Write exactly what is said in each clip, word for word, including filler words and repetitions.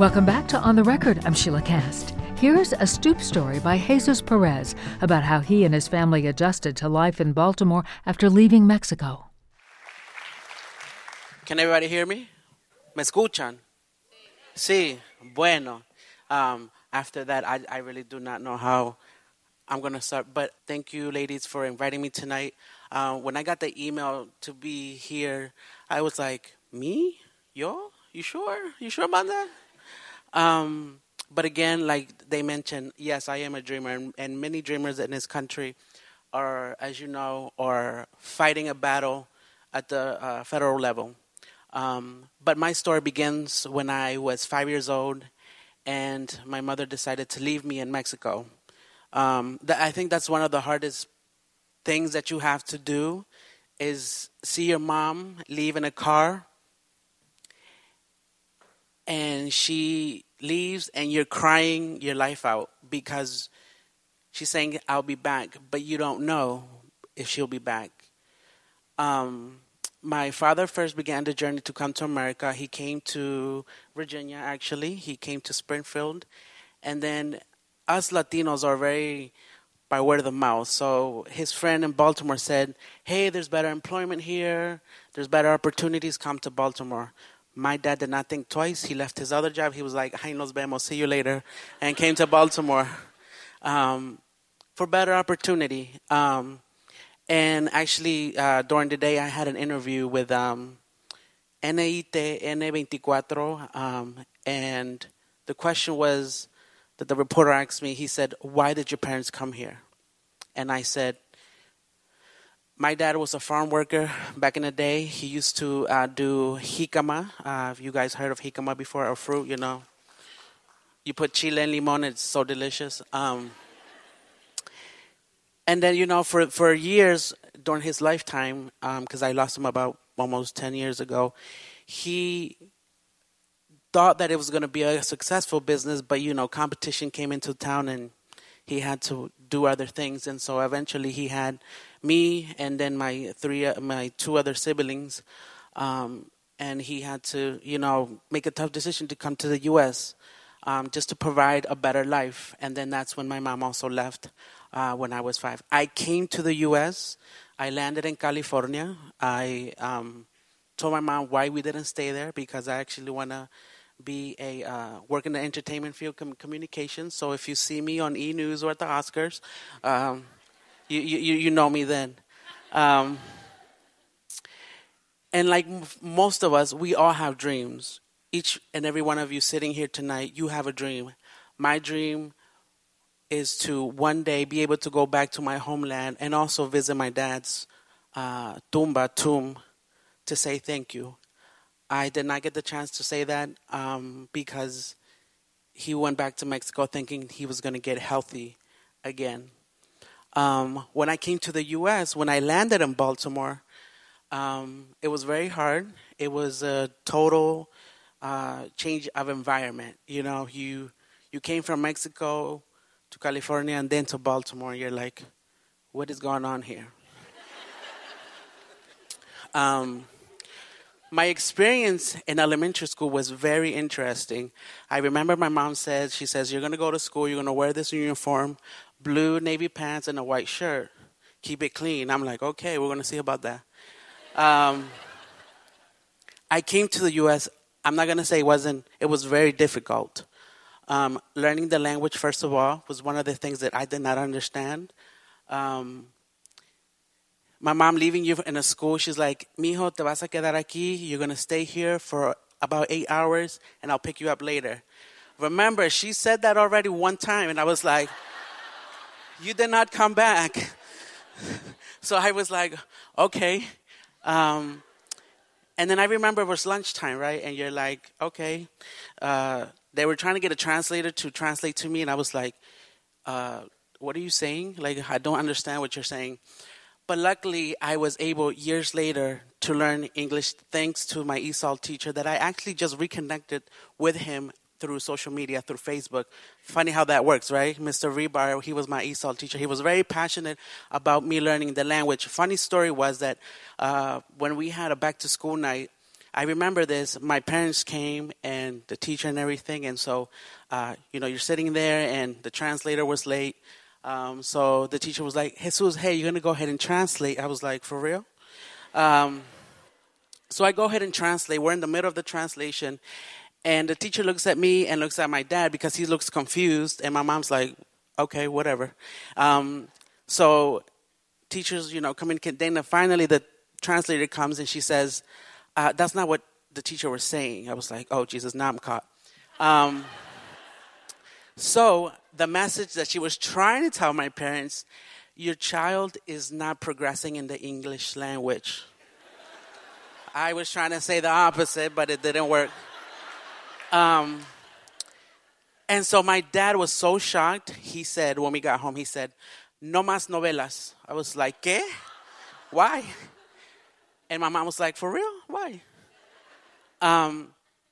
Welcome back to On the Record. I'm Sheila Cast. Here's a Stoop story by Jesus Perez about how he and his family adjusted to life in Baltimore after leaving Mexico. Can everybody hear me? ¿Me escuchan? Sí. Bueno. Um, after that, I, I really do not know how I'm going to start. But thank you, ladies, for inviting me tonight. Uh, when I got the email to be here, I was like, me? Yo? You sure? You sure about that? Um, but again, like they mentioned, yes, I am a dreamer. And, and many dreamers in this country are, as you know, are fighting a battle at the uh, federal level. Um, but my story begins when I was five years old and my mother decided to leave me in Mexico. Um, th- I think that's one of the hardest things that you have to do is see your mom leave in a car and she leaves and you're crying your life out because she's saying, I'll be back, but you don't know if she'll be back. Um, my father first began the journey to come to America. He came to Virginia, actually. He came to Springfield. And then us Latinos are very by word of mouth. So his friend in Baltimore said, hey, there's better employment here. There's better opportunities. Come to Baltimore. My dad did not think twice. He left his other job. He was like, "Ay, nos vemos, see you later," and came to Baltimore um, for better opportunity. Um, and actually, uh, during the day, I had an interview with um, N I T N twenty-four, um, and the question was that the reporter asked me, he said, why did your parents come here? And I said, my dad was a farm worker back in the day. He used to uh, do jicama. Uh, have you guys heard of jicama before? Or fruit, you know. You put chile and limon, it's so delicious. Um, and then, you know, for, for years during his lifetime, because um, I lost him about almost ten years ago, he thought that it was going to be a successful business, but, you know, competition came into town and he had to do other things. And so eventually he had me and then my three, uh, my two other siblings, um, and he had to, you know, make a tough decision to come to the U S um, just to provide a better life. And then that's when my mom also left uh, when I was five. I came to the U S. I landed in California. I um, told my mom why we didn't stay there because I actually want to be a uh, work in the entertainment field, com- communications. So if you see me on E! News or at the Oscars, um, You, you you know me then. Um, and like m- most of us, we all have dreams. Each and every one of you sitting here tonight, you have a dream. My dream is to one day be able to go back to my homeland and also visit my dad's uh, tumba, tomb, to say thank you. I did not get the chance to say that um, because he went back to Mexico thinking he was going to get healthy again. Um, when I came to the U S, when I landed in Baltimore, um, it was very hard. It was a total uh, change of environment. You know, you you came from Mexico to California and then to Baltimore. You're like, what is going on here? um, my experience in elementary school was very interesting. I remember my mom said, she says, you're going to go to school, you're going to wear this uniform, blue navy pants and a white shirt. Keep it clean. I'm like, okay, we're going to see about that. Um, I came to the U S. I'm not going to say it wasn't, it was very difficult. Um, learning the language, first of all, was one of the things that I did not understand. Um, my mom leaving you in a school, she's like, mijo, te vas a quedar aquí. You're going to stay here for about eight hours, and I'll pick you up later. Remember, she said that already one time, and I was like, you did not come back. So I was like, okay. Um, and then I remember it was lunchtime, right? And you're like, okay. Uh, they were trying to get a translator to translate to me, and I was like, uh, what are you saying? Like, I don't understand what you're saying. But luckily, I was able, years later, to learn English thanks to my E S O L teacher that I actually just reconnected with him through social media, through Facebook. Funny how that works, right? Mister Rebar, he was my E S O L teacher. He was very passionate about me learning the language. Funny story was that uh, when we had a back-to-school night, I remember this. My parents came and the teacher and everything. And so, uh, you know, you're sitting there and the translator was late. Um, so the teacher was like, Jesus, hey, you're going to go ahead and translate. I was like, for real? Um, so I go ahead and translate. We're in the middle of the translation. And the teacher looks at me and looks at my dad because he looks confused. And my mom's like, okay, whatever. Um, so teachers, you know, communicate. Then finally the translator comes and she says, uh, that's not what the teacher was saying. I was like, oh, Jesus, now I'm caught. Um, so the message that she was trying to tell my parents, your child is not progressing in the English language. I was trying to say the opposite, but it didn't work. Um, and so my dad was so shocked. He said, when we got home, he said, no más novelas. I was like, ¿qué? Why? And my mom was like, for real? Why? Um,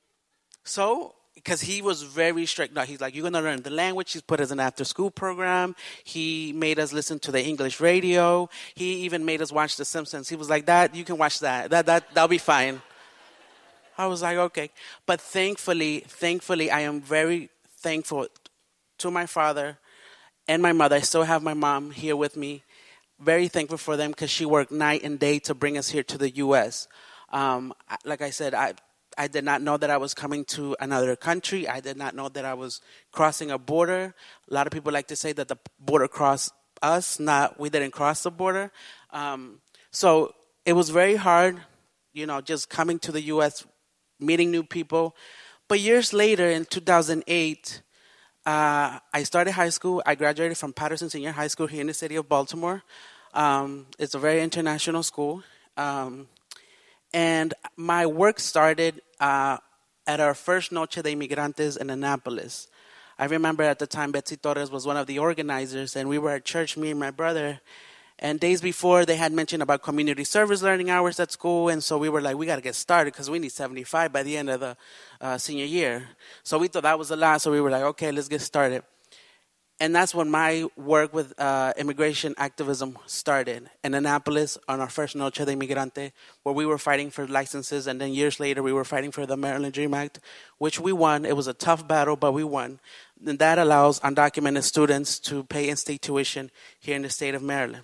so, because he was very strict. No, he's like, you're going to learn the language. He's put us in an after-school program. He made us listen to the English radio. He even made us watch The Simpsons. He was like, that, you can watch that. That, that, that'll be fine. I was like, okay. But thankfully, thankfully, I am very thankful to my father and my mother. I still have my mom here with me. Very thankful for them because she worked night and day to bring us here to the U S Um, like I said, I I did not know that I was coming to another country. I did not know that I was crossing a border. A lot of people like to say that the border crossed us, not we didn't cross the border. Um, so it was very hard, you know, just coming to the U S, meeting new people. But years later, in two thousand eight, uh, I started high school. I graduated from Patterson Senior High School here in the city of Baltimore. Um, it's a very international school. Um, and my work started uh, at our first Noche de Inmigrantes in Annapolis. I remember at the time Betsy Torres was one of the organizers, and we were at church, me and my brother. And days before, they had mentioned about community service learning hours at school. And so we were like, we got to get started because we need seventy-five by the end of the uh, senior year. So we thought that was a lot. So we were like, okay, let's get started. And that's when my work with uh, immigration activism started in Annapolis on our first Noche de Inmigrante, where we were fighting for licenses. And then years later, we were fighting for the Maryland Dream Act, which we won. It was a tough battle, but we won. And that allows undocumented students to pay in-state tuition here in the state of Maryland.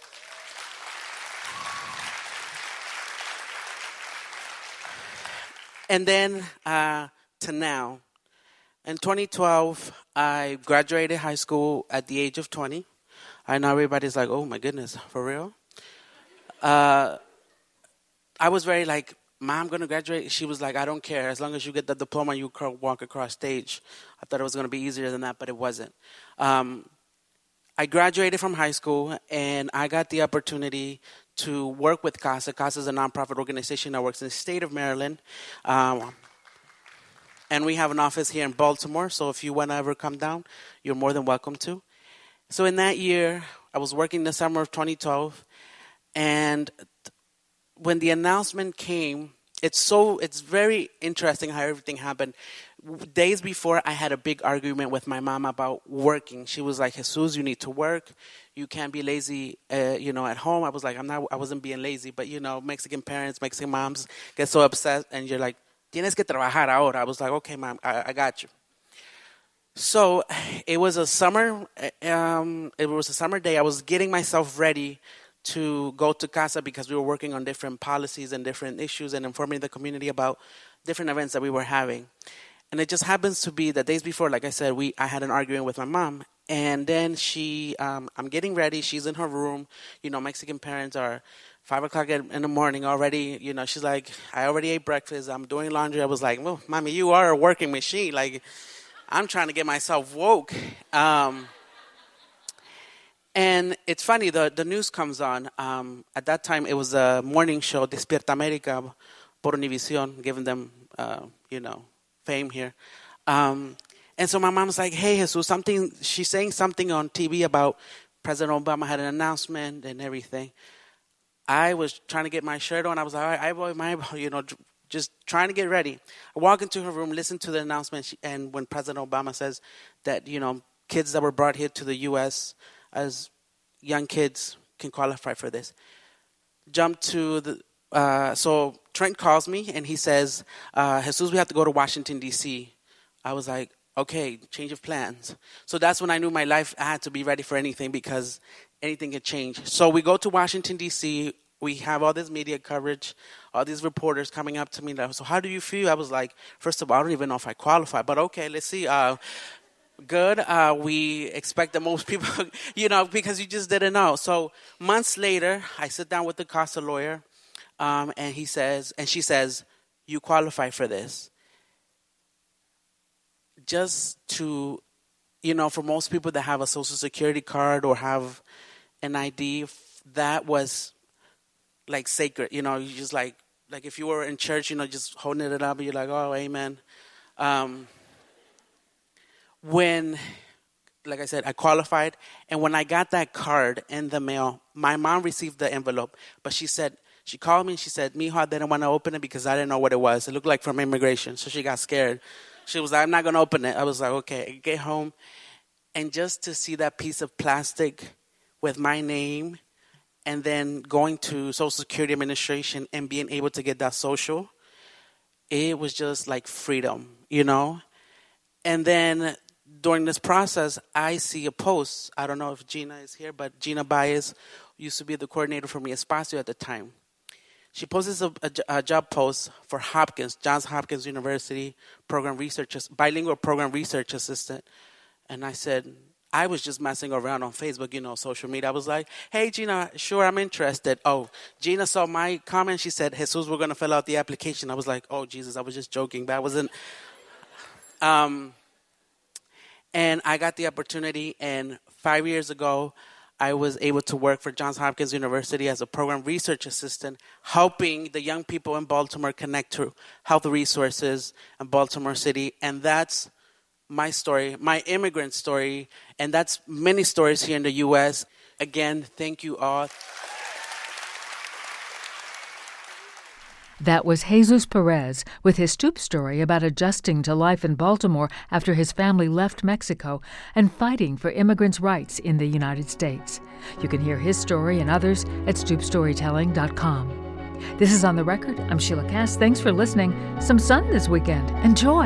And then uh, to now. In twenty twelve, I graduated high school at the age of twenty. I know everybody's like, oh, my goodness, for real? Uh, I was very like, Mom, I'm going to graduate. She was like, I don't care. As long as you get the diploma, you walk across stage. I thought it was going to be easier than that, but it wasn't. Um, I graduated from high school, and I got the opportunity to work with CASA. CASA is a nonprofit organization that works in the state of Maryland. Um, and we have an office here in Baltimore, so if you want to ever come down, you're more than welcome to. So in that year, I was working the summer of twenty twelve, and when the announcement came, it's so it's very interesting how everything happened. Days before, I had a big argument with my mom about working. She was like, Jesus, you need to work. You can't be lazy, uh, you know, at home. I was like, I'm not. I wasn't being lazy, but you know, Mexican parents, Mexican moms get so upset, and you're like, tienes que trabajar ahora. I was like, okay, Mom, I, I got you. So it was a summer. Um, it was a summer day. I was getting myself ready to go to CASA because we were working on different policies and different issues and informing the community about different events that we were having. And it just happens to be that days before, like I said, we I had an argument with my mom. And then she, um, I'm getting ready. She's in her room. You know, Mexican parents are five o'clock in the morning already. You know, she's like, I already ate breakfast. I'm doing laundry. I was like, well, Mommy, you are a working machine. Like, I'm trying to get myself woke. Um, and it's funny, the, the news comes on. Um, at that time, it was a morning show, Despierta América, por Univision, giving them, uh, you know, fame here. Um, and so my mom's like, hey, Jesus, something, she's saying something on T V about President Obama had an announcement and everything. I was trying to get my shirt on. I was like, I, I, my, you know, just trying to get ready. I walk into her room, listen to the announcement, and when President Obama says that, you know, kids that were brought here to the U S as young kids can qualify for this, jump to the uh, so Trent calls me and he says, uh, Jesus, we have to go to Washington, D C. I was like, okay, change of plans. So that's when I knew my life, I had to be ready for anything because anything could change. So we go to Washington, D C. We have all this media coverage, all these reporters coming up to me. So how do you feel? I was like, first of all, I don't even know if I qualify, but okay, let's see. Uh, good. Uh, we expect that most people, you know, because you just didn't know. So months later, I sit down with the CASA lawyer, um, and he says, and she says, you qualify for this. Just to, you know, for most people that have a Social Security card or have an I D, that was like sacred, you know, you just like, like if you were in church, you know, just holding it up, and you're like, oh, amen. Um, when, like I said, I qualified, and when I got that card in the mail, my mom received the envelope, but she said, she called me and she said, mijo, I didn't want to open it because I didn't know what it was. It looked like from immigration, so she got scared. She was like, I'm not going to open it. I was like, okay. I get home, and just to see that piece of plastic with my name, and then going to Social Security Administration and being able to get that social, it was just like freedom, you know? And then during this process, I see a post. I don't know if Gina is here, but Gina Baez used to be the coordinator for Mi Espacio at the time. She posted a, a, a job post for Hopkins, Johns Hopkins University program research, bilingual program research assistant. And I said, I was just messing around on Facebook, you know, social media. I was like, hey, Gina, sure, I'm interested. Oh, Gina saw my comment. She said, Jesus, we're going to fill out the application. I was like, oh, Jesus, I was just joking. But I wasn't. Um, and I got the opportunity. And five years ago, I was able to work for Johns Hopkins University as a program research assistant, helping the young people in Baltimore connect to health resources in Baltimore City. And that's my story, my immigrant story, and that's many stories here in the U S. Again, thank you all. That was Jesus Perez with his stoop story about adjusting to life in Baltimore after his family left Mexico and fighting for immigrants' rights in the United States. You can hear his story and others at stoop storytelling dot com. This is On the Record. I'm Sheila Cass. Thanks for listening. Some sun this weekend. Enjoy.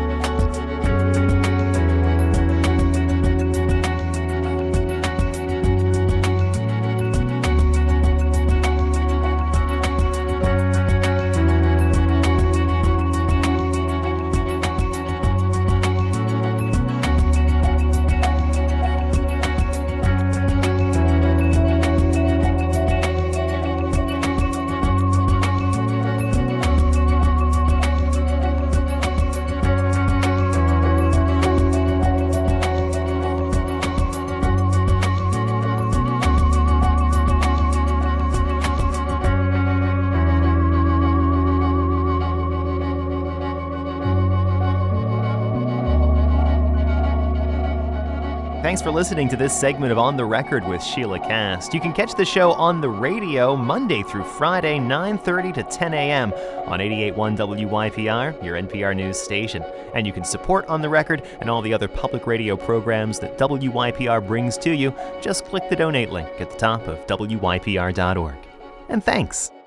Thanks for listening to this segment of On the Record with Sheila Cass. You can catch the show on the radio Monday through Friday, nine thirty to ten a.m. on eighty-eight point one W Y P R, your N P R news station. And you can support On the Record and all the other public radio programs that W Y P R brings to you. Just click the donate link at the top of W Y P R dot org. And thanks.